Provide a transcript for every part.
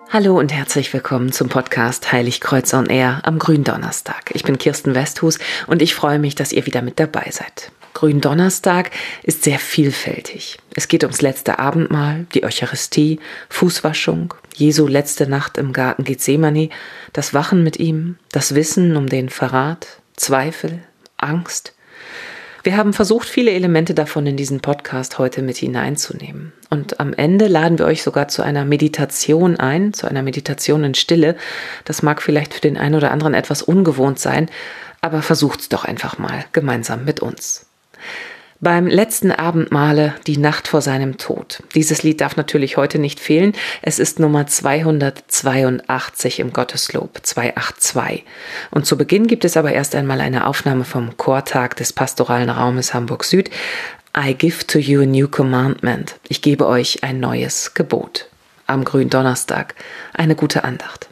Hallo und herzlich willkommen zum Podcast Heiligkreuz on Air am Gründonnerstag. Ich bin Kirsten Westhus und ich freue mich, dass ihr wieder mit dabei seid. Gründonnerstag ist sehr vielfältig. Es geht ums letzte Abendmahl, die Eucharistie, Fußwaschung, Jesu letzte Nacht im Garten Gethsemane, das Wachen mit ihm, das Wissen um den Verrat, Zweifel, Angst. Wir haben versucht, viele Elemente davon in diesen Podcast heute mit hineinzunehmen. Und am Ende laden wir euch sogar zu einer Meditation ein, zu einer Meditation in Stille. Das mag vielleicht für den einen oder anderen etwas ungewohnt sein, aber versucht's doch einfach mal gemeinsam mit uns. Beim letzten Abendmahle, die Nacht vor seinem Tod. Dieses Lied darf natürlich heute nicht fehlen. Es ist Nummer 282 im Gotteslob, 282. Und zu Beginn gibt es aber erst einmal eine Aufnahme vom Chortag des Pastoralen Raumes Hamburg Süd. I give to you a new commandment. Ich gebe euch ein neues Gebot. Am Gründonnerstag eine gute Andacht.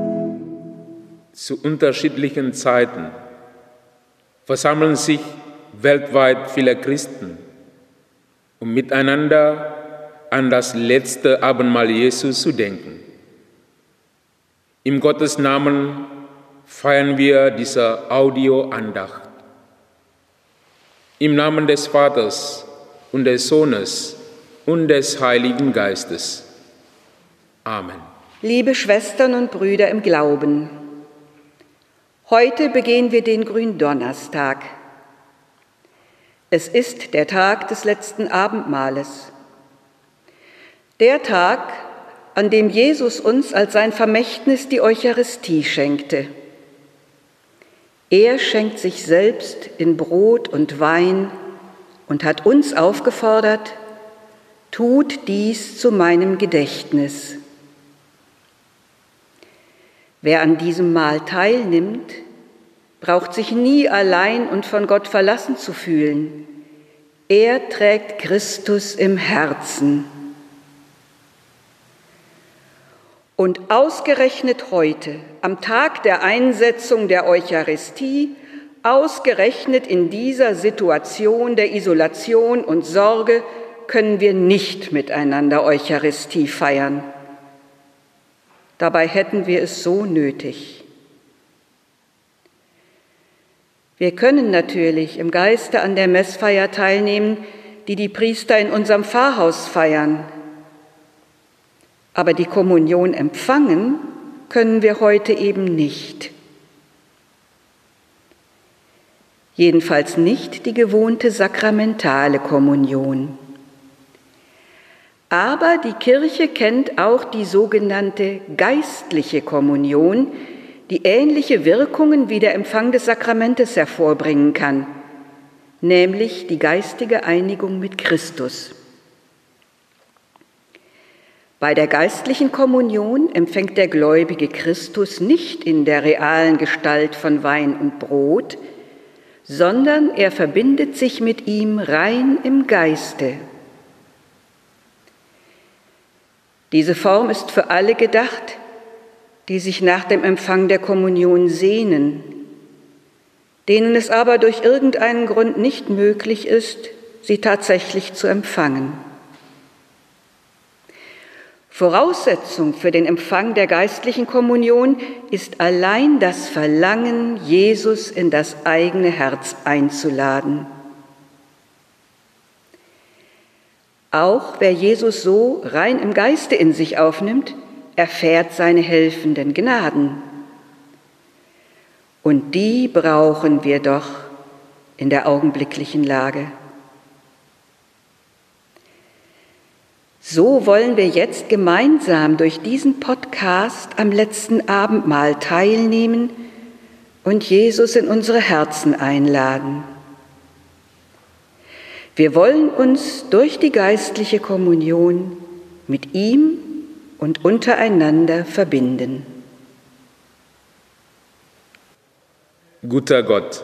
zu unterschiedlichen Zeiten versammeln sich weltweit viele Christen, um miteinander an das letzte Abendmahl Jesu zu denken. Im Gottes Namen feiern wir diese Audioandacht. Im Namen des Vaters und des Sohnes und des Heiligen Geistes. Amen. Liebe Schwestern und Brüder im Glauben, heute begehen wir den Gründonnerstag. Es ist der Tag des letzten Abendmahles. Der Tag, an dem Jesus uns als sein Vermächtnis die Eucharistie schenkte. Er schenkt sich selbst in Brot und Wein und hat uns aufgefordert, tut dies zu meinem Gedächtnis. Wer an diesem Mahl teilnimmt, braucht sich nie allein und von Gott verlassen zu fühlen. Er trägt Christus im Herzen. Und ausgerechnet heute, am Tag der Einsetzung der Eucharistie, ausgerechnet in dieser Situation der Isolation und Sorge, können wir nicht miteinander Eucharistie feiern. Dabei hätten wir es so nötig. Wir können natürlich im Geiste an der Messfeier teilnehmen, die die Priester in unserem Pfarrhaus feiern. Aber die Kommunion empfangen können wir heute eben nicht. Jedenfalls nicht die gewohnte sakramentale Kommunion. Aber die Kirche kennt auch die sogenannte geistliche Kommunion, die ähnliche Wirkungen wie der Empfang des Sakramentes hervorbringen kann, nämlich die geistige Einigung mit Christus. Bei der geistlichen Kommunion empfängt der Gläubige Christus nicht in der realen Gestalt von Wein und Brot, sondern er verbindet sich mit ihm rein im Geiste. Diese Form ist für alle gedacht, die sich nach dem Empfang der Kommunion sehnen, denen es aber durch irgendeinen Grund nicht möglich ist, sie tatsächlich zu empfangen. Voraussetzung für den Empfang der geistlichen Kommunion ist allein das Verlangen, Jesus in das eigene Herz einzuladen. Auch wer Jesus so rein im Geiste in sich aufnimmt, erfährt seine helfenden Gnaden. Und die brauchen wir doch in der augenblicklichen Lage. So wollen wir jetzt gemeinsam durch diesen Podcast am letzten Abendmahl teilnehmen und Jesus in unsere Herzen einladen. Wir wollen uns durch die geistliche Kommunion mit ihm und untereinander verbinden. Guter Gott,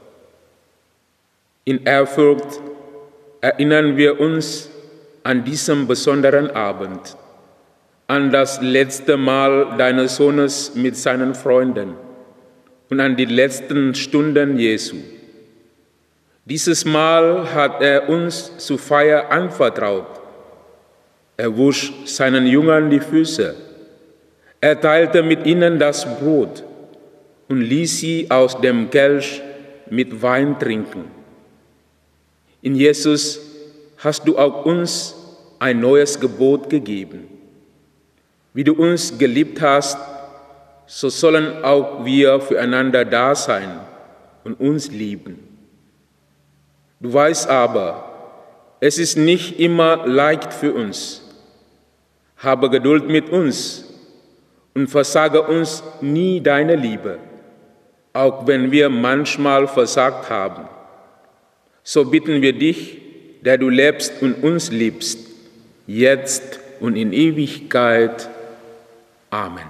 in Ehrfurcht erinnern wir uns an diesem besonderen Abend, an das letzte Mal deines Sohnes mit seinen Freunden und an die letzten Stunden Jesu. Dieses Mal hat er uns zur Feier anvertraut. Er wusch seinen Jüngern die Füße. Er teilte mit ihnen das Brot und ließ sie aus dem Kelch mit Wein trinken. In Jesus hast du auch uns ein neues Gebot gegeben. Wie du uns geliebt hast, so sollen auch wir füreinander da sein und uns lieben. Du weißt aber, es ist nicht immer leicht für uns. Habe Geduld mit uns und versage uns nie deine Liebe, auch wenn wir manchmal versagt haben. So bitten wir dich, der du lebst und uns liebst, jetzt und in Ewigkeit. Amen.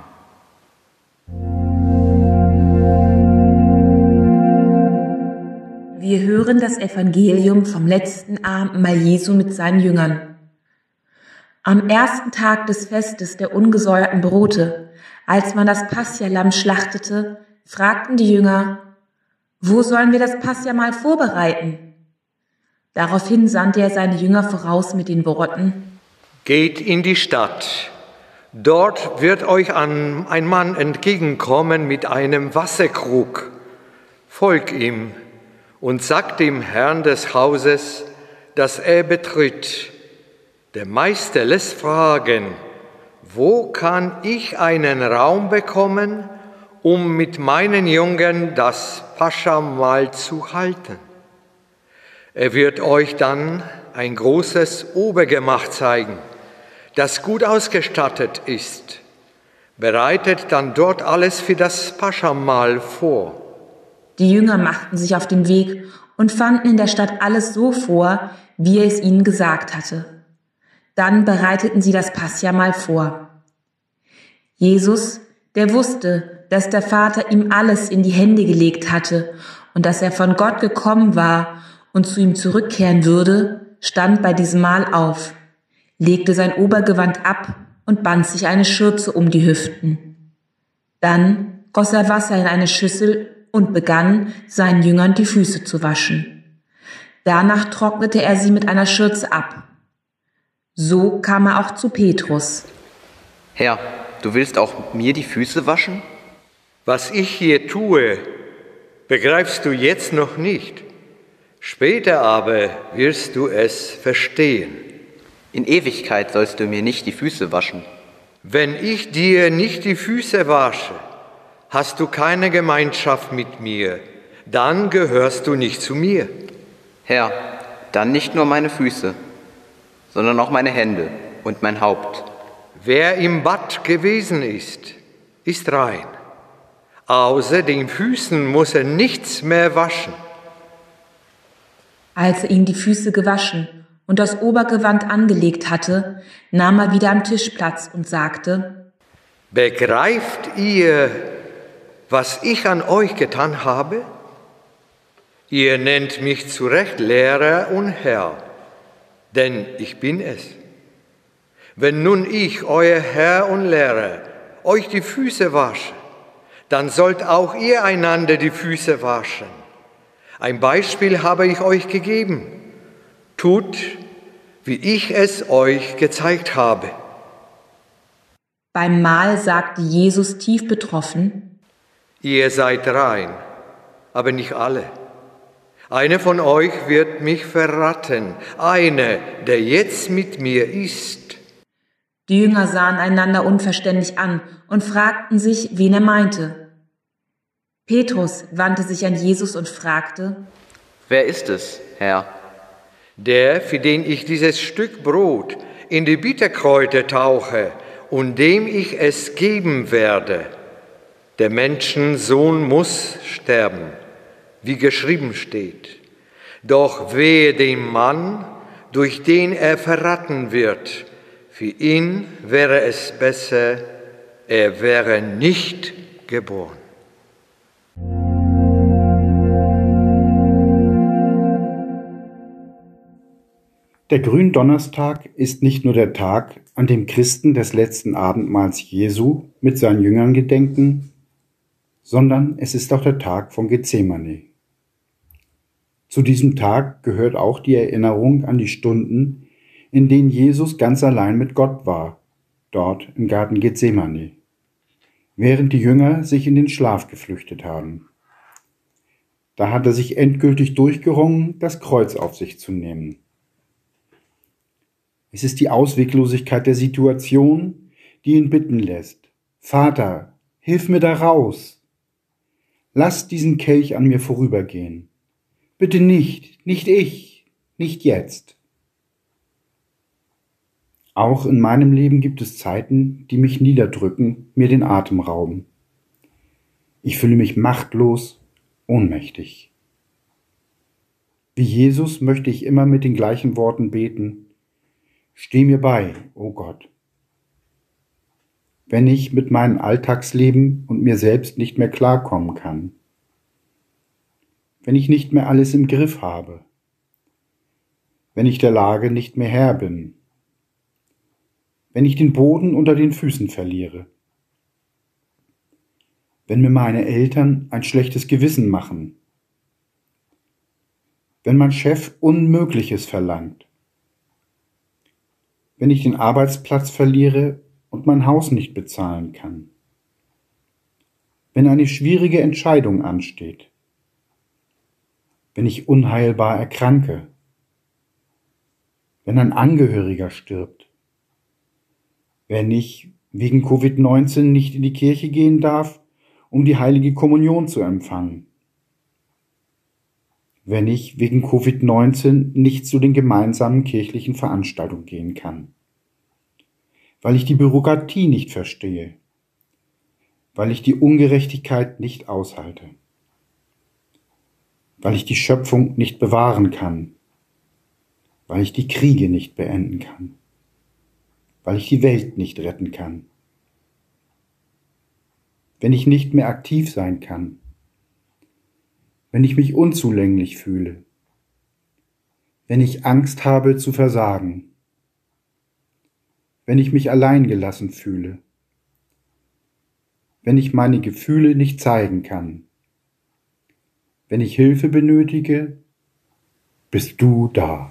Wir hören das Evangelium vom letzten Abendmahl Jesu mit seinen Jüngern. Am ersten Tag des Festes der ungesäuerten Brote, als man das Paschalamm schlachtete, fragten die Jünger: Wo sollen wir das Paschamahl vorbereiten? Daraufhin sandte er seine Jünger voraus mit den Worten: Geht in die Stadt. Dort wird euch ein Mann entgegenkommen mit einem Wasserkrug. Folgt ihm und sagt dem Herrn des Hauses, dass er betritt. Der Meister lässt fragen: Wo kann ich einen Raum bekommen, um mit meinen Jüngern das Paschamahl zu halten? Er wird euch dann ein großes Obergemach zeigen, das gut ausgestattet ist. Bereitet dann dort alles für das Paschamahl vor. Die Jünger machten sich auf den Weg und fanden in der Stadt alles so vor, wie er es ihnen gesagt hatte. Dann bereiteten sie das Paschamahl vor. Jesus, der wusste, dass der Vater ihm alles in die Hände gelegt hatte und dass er von Gott gekommen war und zu ihm zurückkehren würde, stand bei diesem Mahl auf, legte sein Obergewand ab und band sich eine Schürze um die Hüften. Dann goss er Wasser in eine Schüssel und begann, seinen Jüngern die Füße zu waschen. Danach trocknete er sie mit einer Schürze ab. So kam er auch zu Petrus. Herr, du willst auch mir die Füße waschen? Was ich hier tue, begreifst du jetzt noch nicht. Später aber wirst du es verstehen. In Ewigkeit sollst du mir nicht die Füße waschen. Wenn ich dir nicht die Füße wasche, hast du keine Gemeinschaft mit mir, dann gehörst du nicht zu mir. Herr, dann nicht nur meine Füße, sondern auch meine Hände und mein Haupt. Wer im Bad gewesen ist, ist rein. Außer den Füßen muss er nichts mehr waschen. Als er ihnen die Füße gewaschen und das Obergewand angelegt hatte, nahm er wieder am Tisch Platz und sagte: Begreift ihr, was ich an euch getan habe? Ihr nennt mich zu Recht Lehrer und Herr, denn ich bin es. Wenn nun ich, euer Herr und Lehrer, euch die Füße wasche, dann sollt auch ihr einander die Füße waschen. Ein Beispiel habe ich euch gegeben. Tut, wie ich es euch gezeigt habe. Beim Mahl sagte Jesus tief betroffen: Ihr seid rein, aber nicht alle. Einer von euch wird mich verraten, einer, der jetzt mit mir ist. Die Jünger sahen einander unverständlich an und fragten sich, wen er meinte. Petrus wandte sich an Jesus und fragte: Wer ist es, Herr? Der, für den ich dieses Stück Brot in die Bitterkräuter tauche und dem ich es geben werde. Der Menschensohn muss sterben, wie geschrieben steht. Doch wehe dem Mann, durch den er verraten wird. Für ihn wäre es besser, er wäre nicht geboren. Der Gründonnerstag ist nicht nur der Tag, an dem Christen des letzten Abendmahls Jesu mit seinen Jüngern gedenken, sondern es ist auch der Tag von Gethsemane. Zu diesem Tag gehört auch die Erinnerung an die Stunden, in denen Jesus ganz allein mit Gott war, dort im Garten Gethsemane, während die Jünger sich in den Schlaf geflüchtet haben. Da hat er sich endgültig durchgerungen, das Kreuz auf sich zu nehmen. Es ist die Ausweglosigkeit der Situation, die ihn bitten lässt: Vater, hilf mir da raus. Lass diesen Kelch an mir vorübergehen. Bitte nicht, nicht ich, nicht jetzt. Auch in meinem Leben gibt es Zeiten, die mich niederdrücken, mir den Atem rauben. Ich fühle mich machtlos, ohnmächtig. Wie Jesus möchte ich immer mit den gleichen Worten beten: Steh mir bei, o Gott. Wenn ich mit meinem Alltagsleben und mir selbst nicht mehr klarkommen kann, wenn ich nicht mehr alles im Griff habe, wenn ich der Lage nicht mehr Herr bin, wenn ich den Boden unter den Füßen verliere, wenn mir meine Eltern ein schlechtes Gewissen machen, wenn mein Chef Unmögliches verlangt, wenn ich den Arbeitsplatz verliere und mein Haus nicht bezahlen kann, wenn eine schwierige Entscheidung ansteht, wenn ich unheilbar erkranke, wenn ein Angehöriger stirbt, wenn ich wegen Covid-19 nicht in die Kirche gehen darf, um die heilige Kommunion zu empfangen, wenn ich wegen Covid-19 nicht zu den gemeinsamen kirchlichen Veranstaltungen gehen kann, weil ich die Bürokratie nicht verstehe, weil ich die Ungerechtigkeit nicht aushalte, weil ich die Schöpfung nicht bewahren kann, weil ich die Kriege nicht beenden kann, weil ich die Welt nicht retten kann, wenn ich nicht mehr aktiv sein kann, wenn ich mich unzulänglich fühle, wenn ich Angst habe zu versagen, wenn ich mich alleingelassen fühle, wenn ich meine Gefühle nicht zeigen kann, wenn ich Hilfe benötige, bist du da.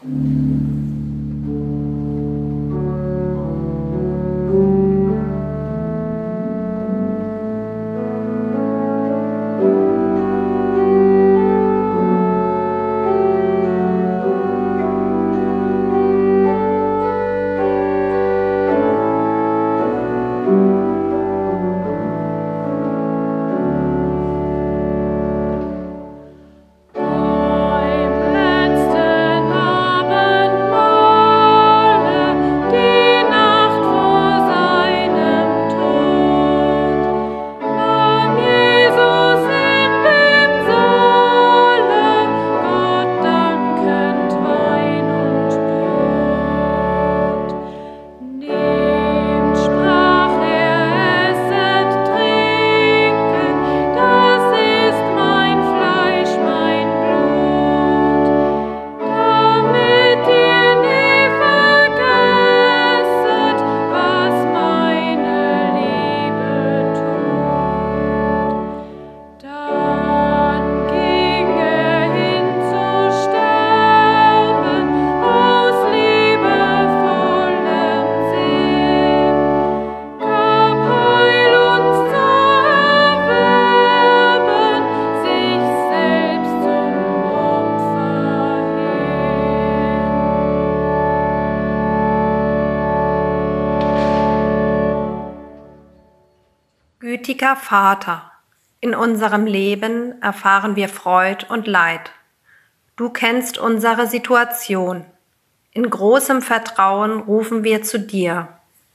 Gütiger Vater, in unserem Leben erfahren wir Freud und Leid. Du kennst unsere Situation. In großem Vertrauen rufen wir zu dir.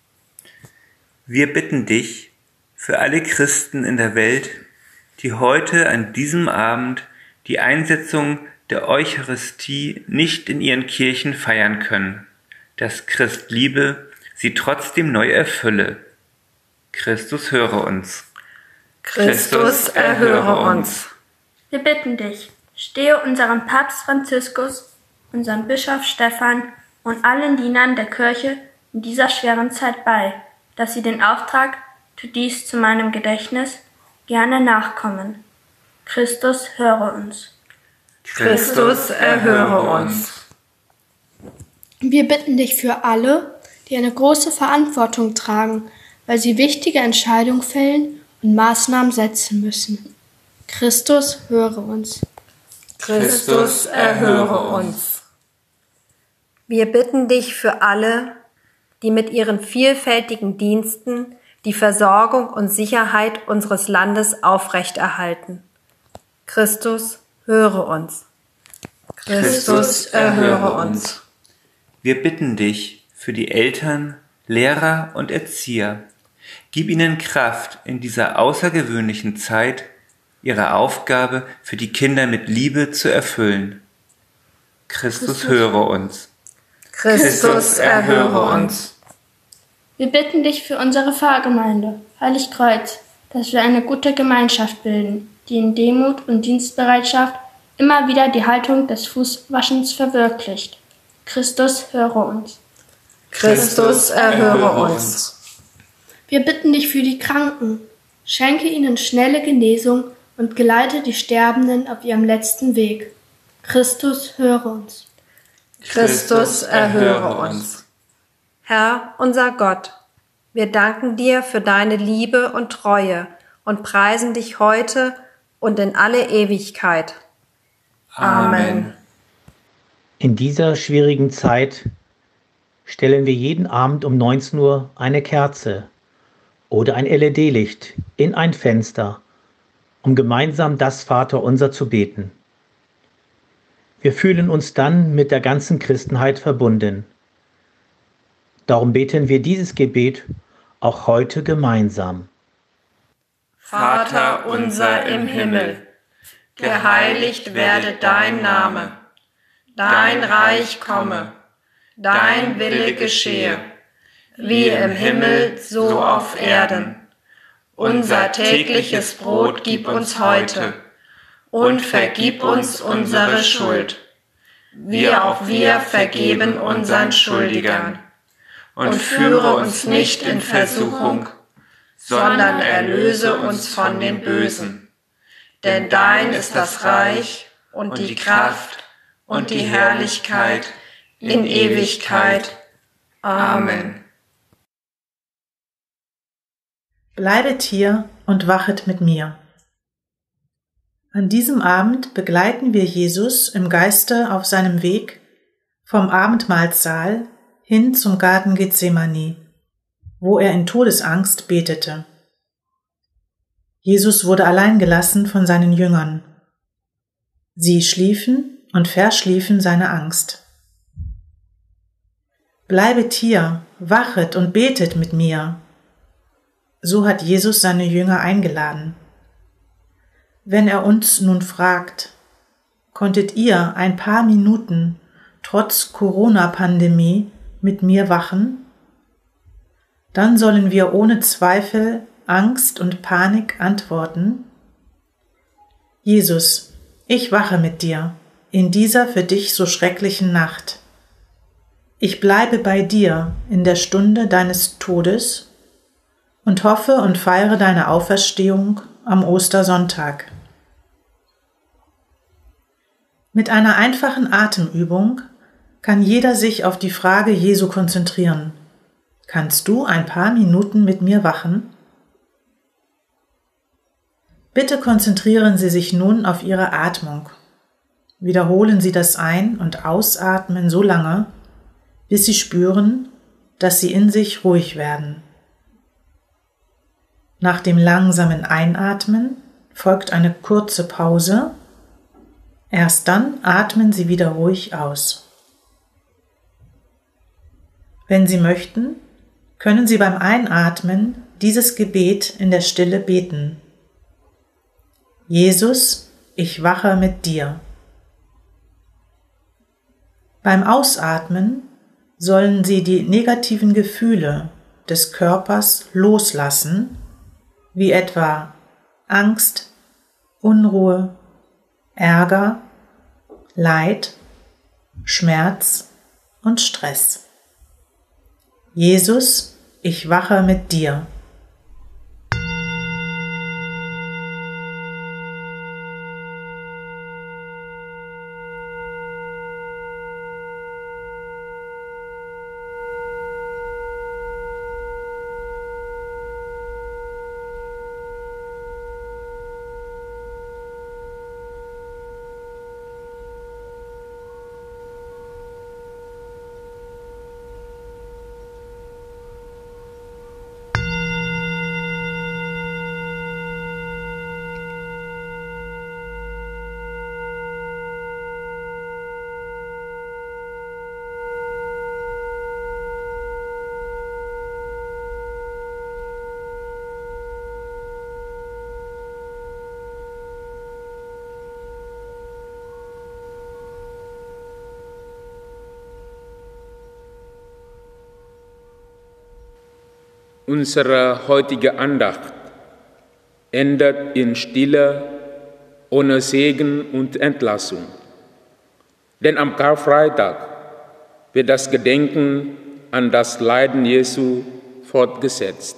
Wir bitten dich für alle Christen in der Welt, die heute an diesem Abend die Einsetzung der Eucharistie nicht in ihren Kirchen feiern können, dass Christliebe sie trotzdem neu erfülle. Christus, höre uns. Christus, erhöre uns. Wir bitten dich, stehe unserem Papst Franziskus, unserem Bischof Stephan und allen Dienern der Kirche in dieser schweren Zeit bei, dass sie den Auftrag, tu dies zu meinem Gedächtnis, gerne nachkommen. Christus, höre uns. Christus, erhöre uns. Wir bitten dich für alle, die eine große Verantwortung tragen, weil sie wichtige Entscheidungen fällen und Maßnahmen setzen müssen. Christus, höre uns. Christus, erhöre uns. Wir bitten dich für alle, die mit ihren vielfältigen Diensten die Versorgung und Sicherheit unseres Landes aufrechterhalten. Christus, höre uns. Christus, erhöre uns. Wir bitten dich für die Eltern, Lehrer und Erzieher. Gib ihnen Kraft in dieser außergewöhnlichen Zeit, ihre Aufgabe für die Kinder mit Liebe zu erfüllen. Christus, höre uns. Christus, erhöre uns. Wir bitten dich für unsere Pfarrgemeinde, Heiligkreuz, dass wir eine gute Gemeinschaft bilden, die in Demut und Dienstbereitschaft immer wieder die Haltung des Fußwaschens verwirklicht. Christus, höre uns. Christus, erhöre uns. Wir bitten dich für die Kranken. Schenke ihnen schnelle Genesung und geleite die Sterbenden auf ihrem letzten Weg. Christus, höre uns. Christus, erhöre uns. Herr, unser Gott, wir danken dir für deine Liebe und Treue und preisen dich heute und in alle Ewigkeit. Amen. In dieser schwierigen Zeit stellen wir jeden Abend um 19 Uhr eine Kerze oder ein LED-Licht in ein Fenster, um gemeinsam das Vaterunser zu beten. Wir fühlen uns dann mit der ganzen Christenheit verbunden. Darum beten wir dieses Gebet auch heute gemeinsam. Vater unser im Himmel, geheiligt werde dein Name, dein Reich komme, dein Wille geschehe, wie im Himmel, so auf Erden. Unser tägliches Brot gib uns heute und vergib uns unsere Schuld, wie auch wir vergeben unseren Schuldigern. Und führe uns nicht in Versuchung, sondern erlöse uns von dem Bösen. Denn dein ist das Reich und die Kraft und die Herrlichkeit in Ewigkeit. Amen. Bleibet hier und wachet mit mir. An diesem Abend begleiten wir Jesus im Geiste auf seinem Weg vom Abendmahlsaal hin zum Garten Gethsemane, wo er in Todesangst betete. Jesus wurde allein gelassen von seinen Jüngern. Sie schliefen und verschliefen seine Angst. Bleibet hier, wachet und betet mit mir. So hat Jesus seine Jünger eingeladen. Wenn er uns nun fragt, konntet ihr ein paar Minuten trotz Corona-Pandemie mit mir wachen? Dann sollen wir ohne Zweifel, Angst und Panik antworten: Jesus, ich wache mit dir in dieser für dich so schrecklichen Nacht. Ich bleibe bei dir in der Stunde deines Todes und hoffe und feiere deine Auferstehung am Ostersonntag. Mit einer einfachen Atemübung kann jeder sich auf die Frage Jesu konzentrieren: Kannst du ein paar Minuten mit mir wachen? Bitte konzentrieren Sie sich nun auf Ihre Atmung. Wiederholen Sie das Ein- und Ausatmen so lange, bis Sie spüren, dass Sie in sich ruhig werden. Nach dem langsamen Einatmen folgt eine kurze Pause. Erst dann atmen Sie wieder ruhig aus. Wenn Sie möchten, können Sie beim Einatmen dieses Gebet in der Stille beten: Jesus, ich wache mit dir. Beim Ausatmen sollen Sie die negativen Gefühle des Körpers loslassen, wie etwa Angst, Unruhe, Ärger, Leid, Schmerz und Stress. Jesus, ich wache mit dir. Unsere heutige Andacht endet in Stille, ohne Segen und Entlassung. Denn am Karfreitag wird das Gedenken an das Leiden Jesu fortgesetzt.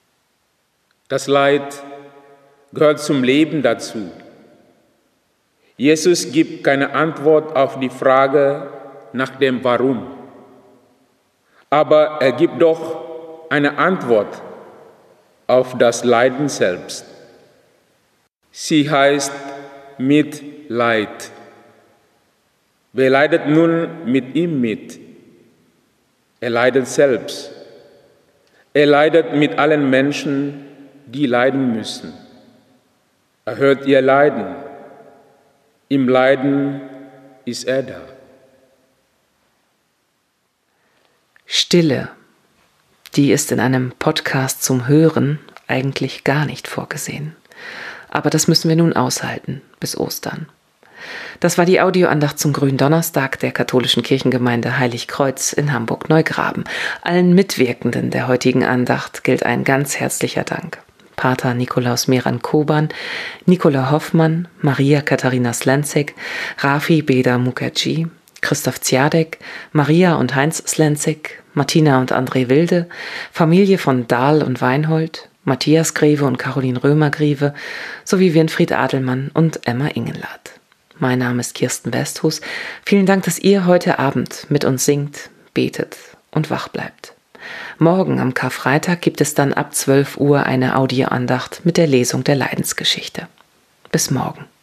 Das Leid gehört zum Leben dazu. Jesus gibt keine Antwort auf die Frage nach dem Warum. Aber er gibt doch eine Antwort auf das Leiden selbst. Sie heißt Mitleid. Wer leidet nun mit ihm mit? Er leidet selbst. Er leidet mit allen Menschen, die leiden müssen. Er hört ihr Leiden. Im Leiden ist er da. Stille, die ist in einem Podcast zum Hören eigentlich gar nicht vorgesehen. Aber das müssen wir nun aushalten bis Ostern. Das war die Audioandacht zum Gründonnerstag der katholischen Kirchengemeinde Heiligkreuz in Hamburg-Neugraben. Allen Mitwirkenden der heutigen Andacht gilt ein ganz herzlicher Dank. Pater Nikolaus Meran-Koban, Nicola Hoffmann, Maria Katharina Slenzek, Rafi Beda Mukherjee, Christoph Ziadek, Maria und Heinz Slenzek, Martina und André Wilde, Familie von Dahl und Weinhold, Matthias Greve und Caroline Römer-Greve sowie Winfried Adelmann und Emma Ingenlath. Mein Name ist Kirsten Westhus. Vielen Dank, dass ihr heute Abend mit uns singt, betet und wach bleibt. Morgen am Karfreitag gibt es dann ab 12 Uhr eine Audioandacht mit der Lesung der Leidensgeschichte. Bis morgen.